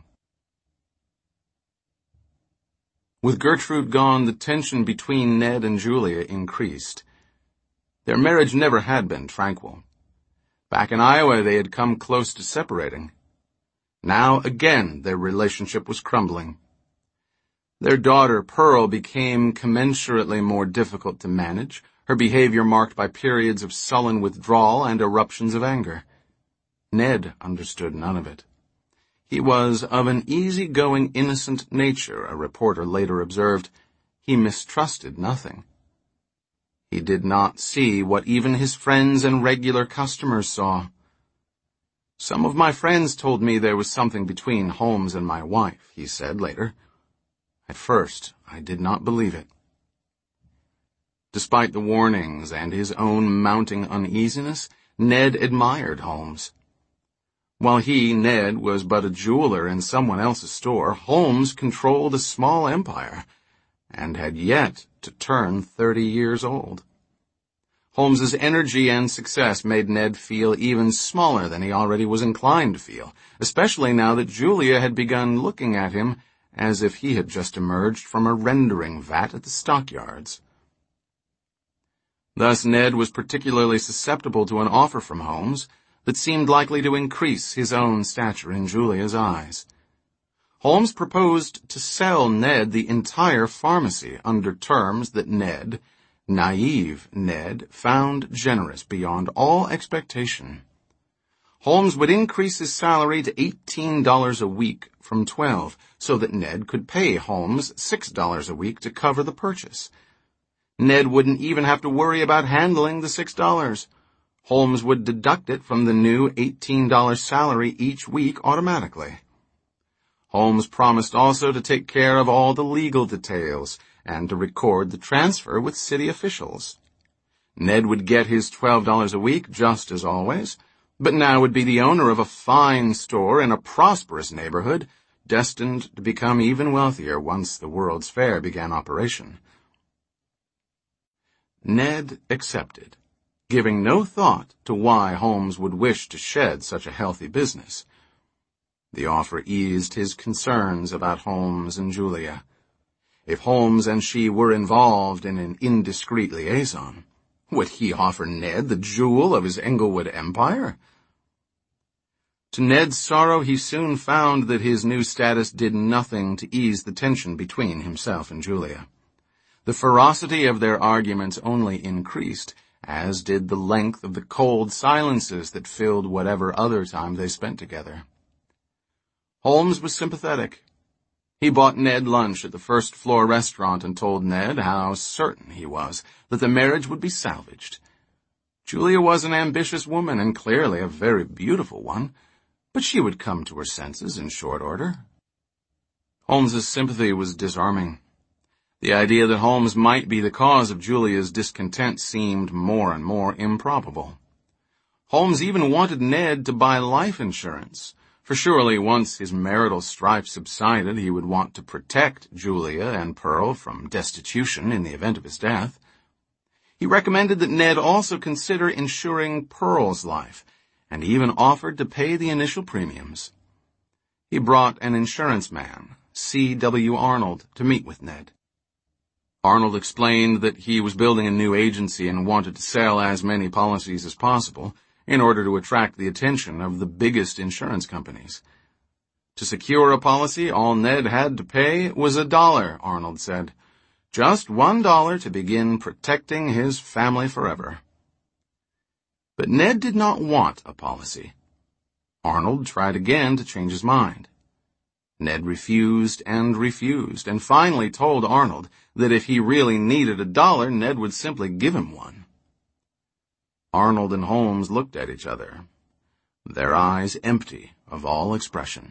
With Gertrude gone, the tension between Ned and Julia increased. Their marriage never had been tranquil. Back in Iowa, they had come close to separating. Now, again, their relationship was crumbling. Their daughter, Pearl, became commensurately more difficult to manage, her behavior marked by periods of sullen withdrawal and eruptions of anger. Ned understood none of it. He was of an easy-going, innocent nature, a reporter later observed. He mistrusted nothing. He did not see what even his friends and regular customers saw. Some of my friends told me there was something between Holmes and my wife, he said later. At first, I did not believe it. Despite the warnings and his own mounting uneasiness, Ned admired Holmes. While he, Ned, was but a jeweler in someone else's store, Holmes controlled a small empire, and had yet to turn 30 years old. Holmes's energy and success made Ned feel even smaller than he already was inclined to feel, especially now that Julia had begun looking at him as if he had just emerged from a rendering vat at the stockyards. Thus Ned was particularly susceptible to an offer from Holmes that seemed likely to increase his own stature in Julia's eyes. Holmes proposed to sell Ned the entire pharmacy under terms that Ned, naive Ned, found generous beyond all expectation. Holmes would increase his salary to $18 a week from $12, so that Ned could pay Holmes $6 a week to cover the purchase. Ned wouldn't even have to worry about handling the $6. Holmes would deduct it from the new $18 salary each week automatically. Holmes promised also to take care of all the legal details and to record the transfer with city officials. Ned would get his $12 a week just as always, but now would be the owner of a fine store in a prosperous neighborhood, destined to become even wealthier once the World's Fair began operation. Ned accepted, giving no thought to why Holmes would wish to shed such a healthy business. The offer eased his concerns about Holmes and Julia. If Holmes and she were involved in an indiscreet liaison, would he offer Ned the jewel of his Englewood empire? To Ned's sorrow, he soon found that his new status did nothing to ease the tension between himself and Julia. The ferocity of their arguments only increased, as did the length of the cold silences that filled whatever other time they spent together. Holmes was sympathetic. He bought Ned lunch at the first-floor restaurant and told Ned how certain he was that the marriage would be salvaged. Julia was an ambitious woman and clearly a very beautiful one, but she would come to her senses in short order. Holmes's sympathy was disarming. The idea that Holmes might be the cause of Julia's discontent seemed more and more improbable. Holmes even wanted Ned to buy life insurance, for surely once his marital strife subsided, he would want to protect Julia and Pearl from destitution in the event of his death. He recommended that Ned also consider insuring Pearl's life, and even offered to pay the initial premiums. He brought an insurance man, C.W. Arnold, to meet with Ned. Arnold explained that he was building a new agency and wanted to sell as many policies as possible in order to attract the attention of the biggest insurance companies. To secure a policy, all Ned had to pay was $1, Arnold said. Just $1 to begin protecting his family forever. But Ned did not want a policy. Arnold tried again to change his mind. Ned refused, and finally told Arnold that if he really needed $1, Ned would simply give him one. Arnold and Holmes looked at each other, their eyes empty of all expression.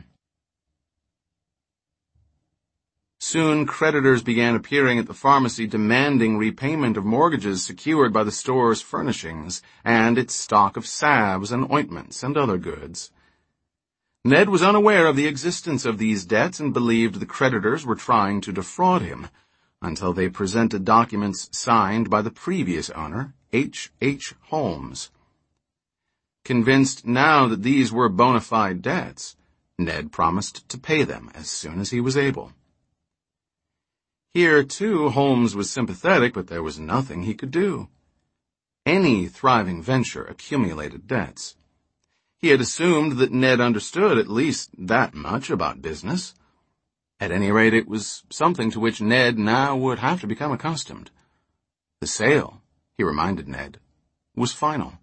Soon creditors began appearing at the pharmacy demanding repayment of mortgages secured by the store's furnishings and its stock of salves and ointments and other goods. Ned was unaware of the existence of these debts and believed the creditors were trying to defraud him until they presented documents signed by the previous owner, H. Holmes. Convinced now that these were bona fide debts, Ned promised to pay them as soon as he was able. Here, too, Holmes was sympathetic, but there was nothing he could do. Any thriving venture accumulated debts. He had assumed that Ned understood at least that much about business. At any rate, it was something to which Ned now would have to become accustomed. The sale, he reminded Ned, was final.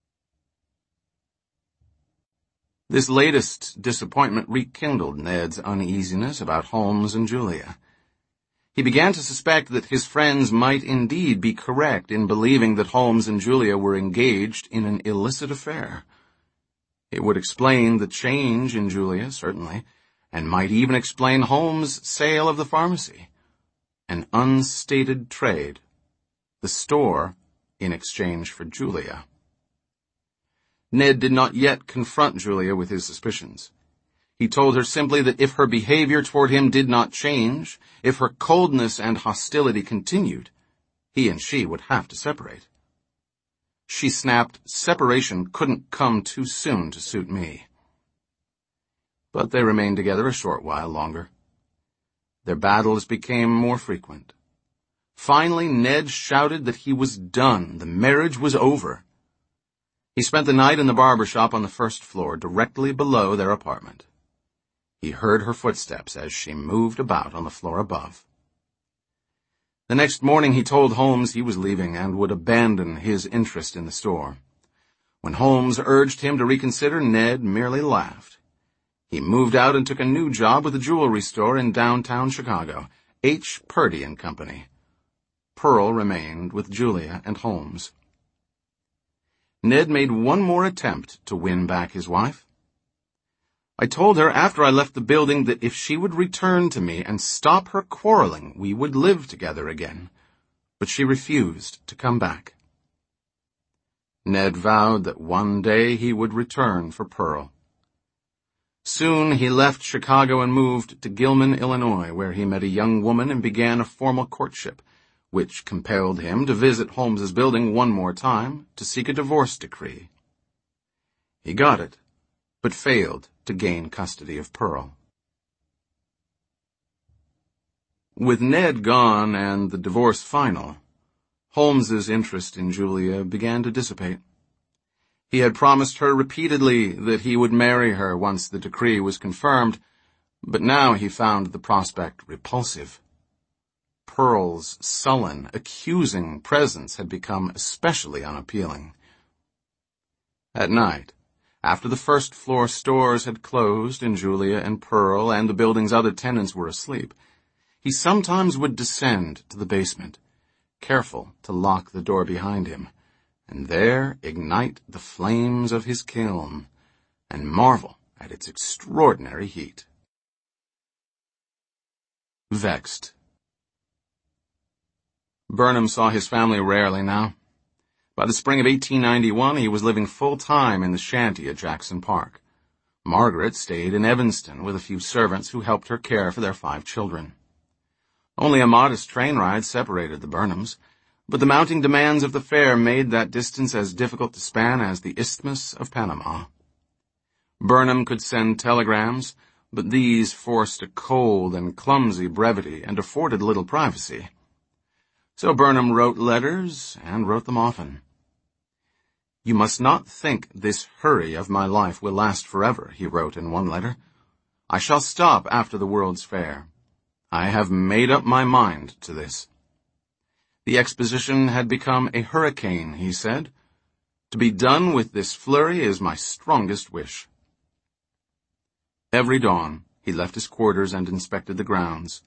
This latest disappointment rekindled Ned's uneasiness about Holmes and Julia. He began to suspect that his friends might indeed be correct in believing that Holmes and Julia were engaged in an illicit affair. It would explain the change in Julia, certainly, and might even explain Holmes' sale of the pharmacy. An unstated trade. The store in exchange for Julia. Ned did not yet confront Julia with his suspicions. He told her simply that if her behavior toward him did not change, if her coldness and hostility continued, he and she would have to separate. She snapped, "Separation couldn't come too soon to suit me." But they remained together a short while longer. Their battles became more frequent. Finally, Ned shouted that he was done. The marriage was over. He spent the night in the barber shop on the first floor, directly below their apartment. He heard her footsteps as she moved about on the floor above. The next morning he told Holmes he was leaving and would abandon his interest in the store. When Holmes urged him to reconsider, Ned merely laughed. He moved out and took a new job with a jewelry store in downtown Chicago, H. Purdy & Company. Pearl remained with Julia and Holmes. Ned made one more attempt to win back his wife. "I told her after I left the building that if she would return to me and stop her quarreling, we would live together again. But she refused to come back." Ned vowed that one day he would return for Pearl. Soon he left Chicago and moved to Gilman, Illinois, where he met a young woman and began a formal courtship, which compelled him to visit Holmes's building one more time to seek a divorce decree. He got it, but failed to gain custody of Pearl. With Ned gone and the divorce final, Holmes's interest in Julia began to dissipate. He had promised her repeatedly that he would marry her once the decree was confirmed, but now he found the prospect repulsive. Pearl's sullen, accusing presence had become especially unappealing. At night, after the first-floor stores had closed and Julia and Pearl and the building's other tenants were asleep, he sometimes would descend to the basement, careful to lock the door behind him, and there ignite the flames of his kiln, and marvel at its extraordinary heat. Vexed. Burnham saw his family rarely now. By the spring of 1891, he was living full-time in the shanty at Jackson Park. Margaret stayed in Evanston with a few servants who helped her care for their 5 children. Only a modest train ride separated the Burnhams, but the mounting demands of the fair made that distance as difficult to span as the Isthmus of Panama. Burnham could send telegrams, but these forced a cold and clumsy brevity and afforded little privacy. So Burnham wrote letters, and wrote them often. "You must not think this hurry of my life will last forever," he wrote in one letter. "I shall stop after the World's Fair. I have made up my mind to this." The exposition had become a hurricane, he said. "To be done with this flurry is my strongest wish." Every dawn, he left his quarters and inspected the grounds.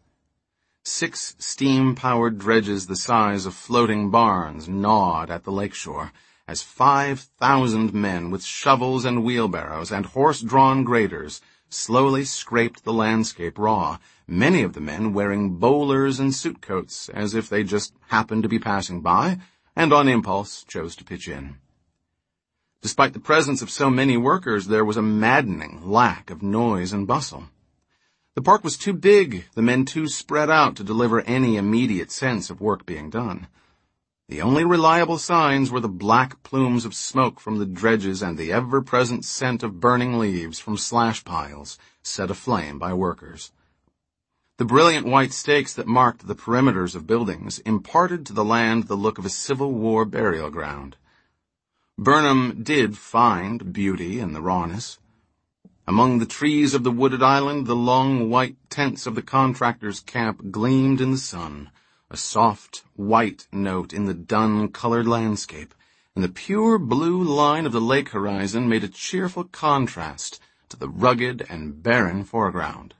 6 steam-powered dredges the size of floating barns gnawed at the lakeshore, as 5,000 men with shovels and wheelbarrows and horse-drawn graders slowly scraped the landscape raw, many of the men wearing bowlers and suit coats as if they just happened to be passing by and on impulse chose to pitch in. Despite the presence of so many workers, there was a maddening lack of noise and bustle. The park was too big, the men too spread out to deliver any immediate sense of work being done. The only reliable signs were the black plumes of smoke from the dredges and the ever-present scent of burning leaves from slash piles set aflame by workers. The brilliant white stakes that marked the perimeters of buildings imparted to the land the look of a Civil War burial ground. Burnham did find beauty in the rawness. Among the trees of the wooded island, the long white tents of the contractors' camp gleamed in the sun, a soft white note in the dun-colored landscape, and the pure blue line of the lake horizon made a cheerful contrast to the rugged and barren foreground.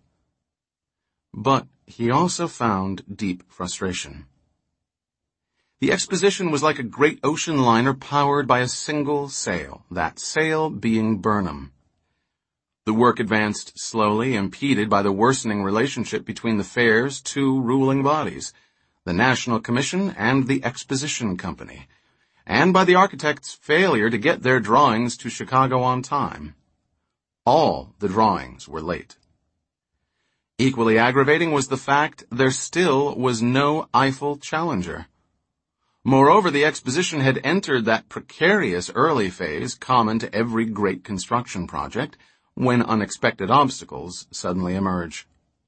But he also found deep frustration. The exposition was like a great ocean liner powered by a single sail, that sail being Burnham. The work advanced slowly, impeded by the worsening relationship between the fair's 2 ruling bodies, the National Commission and the Exposition Company, and by the architects' failure to get their drawings to Chicago on time. All the drawings were late. Equally aggravating was the fact there still was no Eiffel Challenger. Moreover, the exposition had entered that precarious early phase common to every great construction project, when unexpected obstacles suddenly emerge.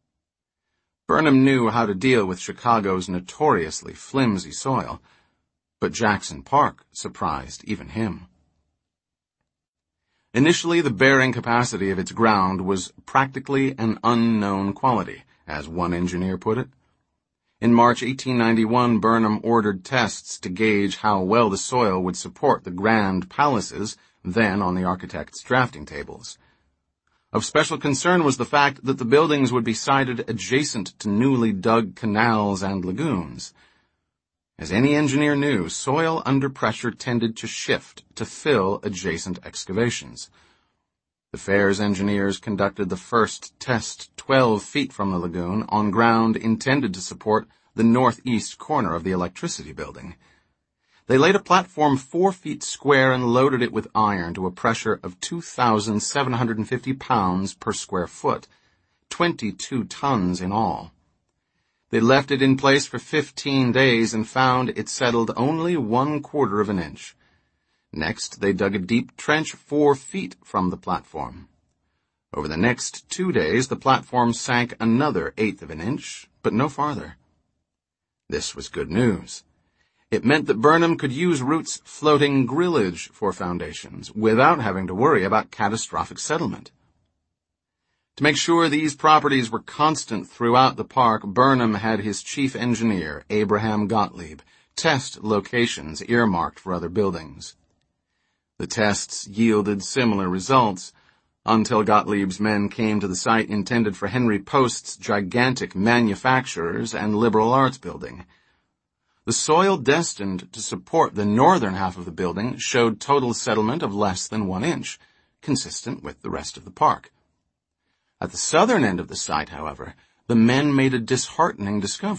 Burnham knew how to deal with Chicago's notoriously flimsy soil, but Jackson Park surprised even him. Initially, the bearing capacity of its ground was practically an unknown quality, as one engineer put it. In March 1891, Burnham ordered tests to gauge how well the soil would support the grand palaces then on the architects' drafting tables. Of special concern was the fact that the buildings would be sited adjacent to newly dug canals and lagoons. As any engineer knew, soil under pressure tended to shift to fill adjacent excavations. The fair's engineers conducted the first test 12 feet from the lagoon on ground intended to support the northeast corner of the electricity building. They laid a platform 4 feet square and loaded it with iron to a pressure of 2,750 pounds per square foot, 22 tons in all. They left it in place for 15 days and found it settled only 1/4 of an inch. Next, they dug a deep trench 4 feet from the platform. Over the next 2 days, the platform sank another 1/8 of an inch, but no farther. This was good news. It meant that Burnham could use Root's floating grillage for foundations without having to worry about catastrophic settlement. To make sure these properties were constant throughout the park, Burnham had his chief engineer, Abraham Gottlieb, test locations earmarked for other buildings. The tests yielded similar results, until Gottlieb's men came to the site intended for Henry Post's gigantic manufacturers and liberal arts building. The soil destined to support the northern half of the building showed total settlement of less than 1 inch, consistent with the rest of the park. At the southern end of the site, however, the men made a disheartening discovery.